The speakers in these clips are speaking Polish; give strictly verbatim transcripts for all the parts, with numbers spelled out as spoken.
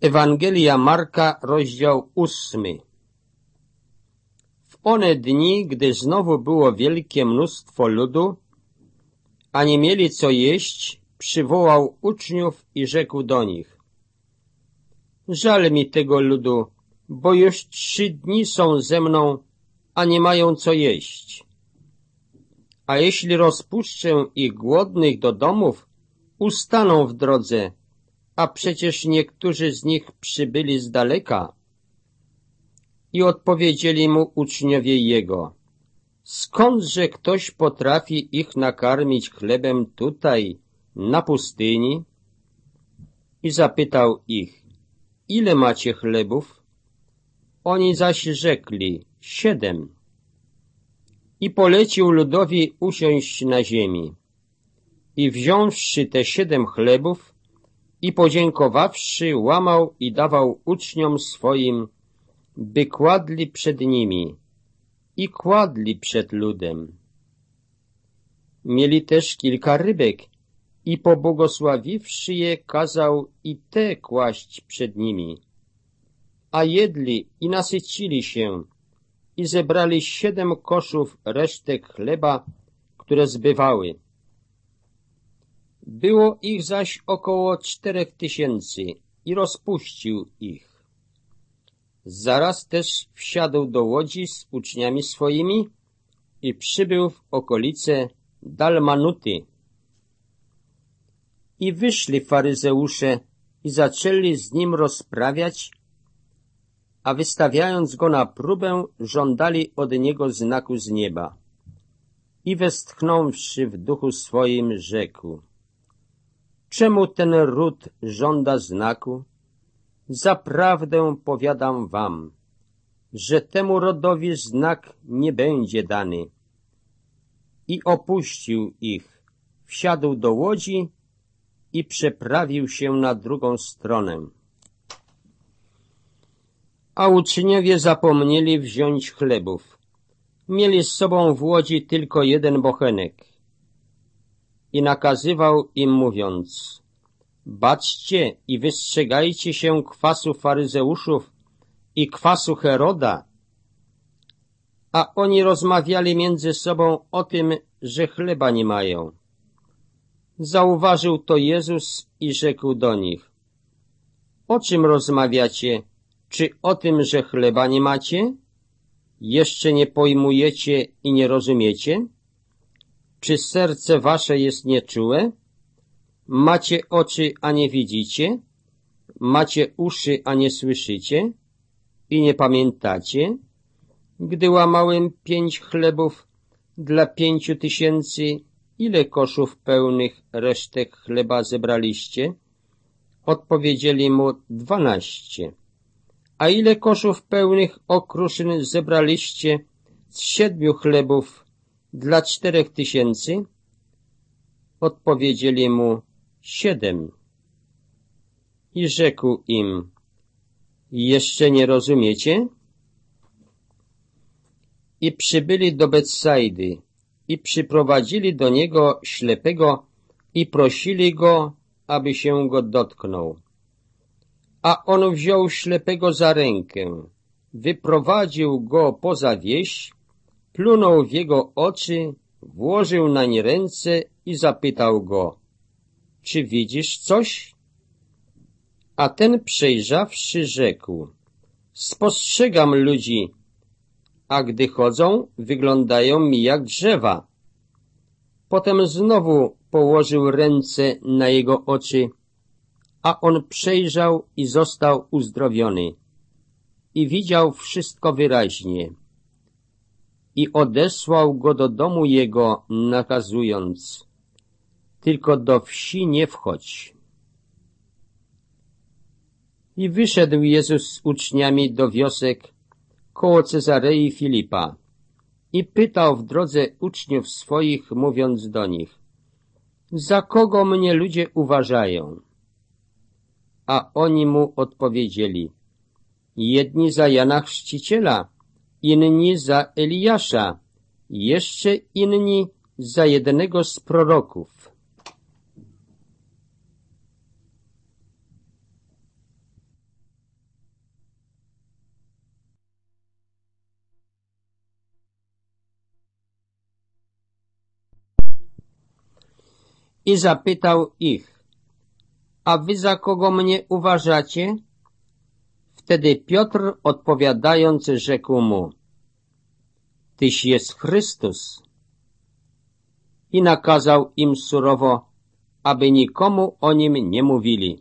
Ewangelia Marka, rozdział ósmy. W one dni, gdy znowu było wielkie mnóstwo ludu, a nie mieli co jeść, przywołał uczniów i rzekł do nich: Żal mi tego ludu, bo już trzy dni są ze mną, a nie mają co jeść. A jeśli rozpuszczę ich głodnych do domów, ustaną w drodze, a przecież niektórzy z nich przybyli z daleka. I odpowiedzieli mu uczniowie jego: Skądże ktoś potrafi ich nakarmić chlebem tutaj, na pustyni? I zapytał ich: Ile macie chlebów? Oni zaś rzekli: Siedem. I polecił ludowi usiąść na ziemi. I wziąwszy te siedem chlebów i podziękowawszy, łamał i dawał uczniom swoim, by kładli przed nimi, i kładli przed ludem. Mieli też kilka rybek i pobłogosławiwszy je, kazał i te kłaść przed nimi. A jedli i nasycili się i zebrali siedem koszów resztek chleba, które zbywały. Było ich zaś około czterech tysięcy i rozpuścił ich. Zaraz też wsiadł do łodzi z uczniami swoimi i przybył w okolice Dalmanuty. I wyszli faryzeusze i zaczęli z nim rozprawiać, a wystawiając go na próbę, żądali od niego znaku z nieba. I westchnąwszy w duchu swoim, rzekł: Czemu ten ród żąda znaku? Zaprawdę powiadam wam, że temu rodowi znak nie będzie dany. I opuścił ich, wsiadł do łodzi i przeprawił się na drugą stronę. A uczniowie zapomnieli wziąć chlebów. Mieli z sobą w łodzi tylko jeden bochenek. I nakazywał im, mówiąc: Baczcie i wystrzegajcie się kwasu faryzeuszów i kwasu Heroda. A oni rozmawiali między sobą o tym, że chleba nie mają. Zauważył to Jezus i rzekł do nich: O czym rozmawiacie? Czy o tym, że chleba nie macie? Jeszcze nie pojmujecie i nie rozumiecie? Czy serce wasze jest nieczułe? Macie oczy, a nie widzicie? Macie uszy, a nie słyszycie? I nie pamiętacie? Gdy łamałem pięć chlebów dla pięciu tysięcy, ile koszów pełnych resztek chleba zebraliście? Odpowiedzieli mu: dwanaście. A ile koszów pełnych okruszyn zebraliście z siedmiu chlebów dla czterech tysięcy? Odpowiedzieli mu: siedem. I rzekł im: Jeszcze nie rozumiecie? I przybyli do Betsajdy i przyprowadzili do niego ślepego i prosili go, aby się go dotknął. A on wziął ślepego za rękę, wyprowadził go poza wieś, plunął w jego oczy, włożył nań ręce i zapytał go: Czy widzisz coś? A ten, przejrzawszy, rzekł: Spostrzegam ludzi, a gdy chodzą, wyglądają mi jak drzewa. Potem znowu położył ręce na jego oczy, a on przejrzał i został uzdrowiony. I widział wszystko wyraźnie. I odesłał go do domu jego, nakazując: Tylko do wsi nie wchodź. I wyszedł Jezus z uczniami do wiosek koło Cezarei Filipa i pytał w drodze uczniów swoich, mówiąc do nich: Za kogo mnie ludzie uważają? A oni mu odpowiedzieli: Jedni za Jana Chrzciciela, inni za Eliasza, jeszcze inni za jednego z proroków. i zapytał ich: a wy za kogo mnie uważacie? Wtedy Piotr odpowiadając rzekł mu: tyś jest Chrystus. I nakazał im surowo, aby nikomu o nim nie mówili.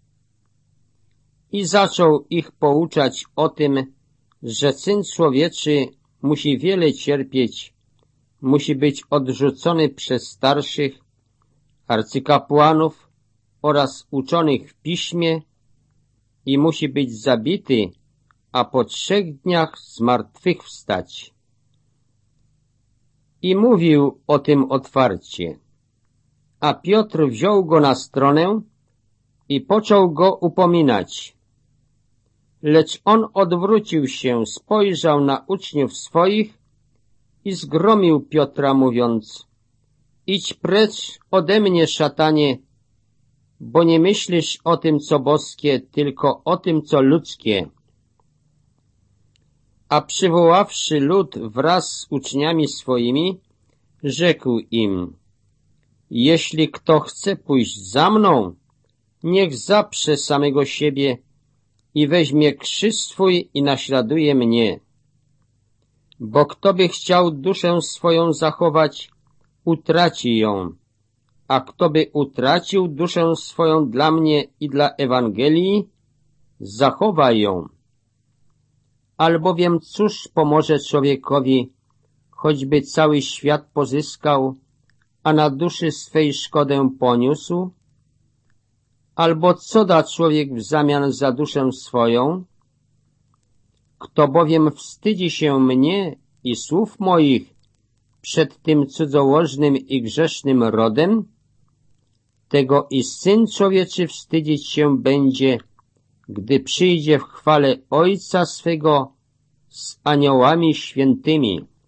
I zaczął ich pouczać o tym, że Syn Człowieczy musi wiele cierpieć, musi być odrzucony przez starszych, arcykapłanów oraz uczonych w piśmie i musi być zabity, a po trzech dniach zmartwychwstać. I mówił o tym otwarcie. A Piotr wziął go na stronę i począł go upominać. Lecz on odwrócił się, spojrzał na uczniów swoich i zgromił Piotra, mówiąc: idź precz ode mnie, szatanie, bo nie myślisz o tym, co boskie, tylko o tym, co ludzkie. A przywoławszy lud wraz z uczniami swoimi, rzekł im: jeśli kto chce pójść za mną, niech zaprze samego siebie i weźmie krzyż swój i naśladuje mnie. Bo kto by chciał duszę swoją zachować, utraci ją, a kto by utracił duszę swoją dla mnie i dla Ewangelii, zachowa ją. Albowiem cóż pomoże człowiekowi, choćby cały świat pozyskał, a na duszy swej szkodę poniósł? Albo co da człowiek w zamian za duszę swoją? Kto bowiem wstydzi się mnie i słów moich przed tym cudzołożnym i grzesznym rodem, tego i Syn Człowieczy wstydzić się będzie, gdy przyjdzie w chwale Ojca swego z aniołami świętymi.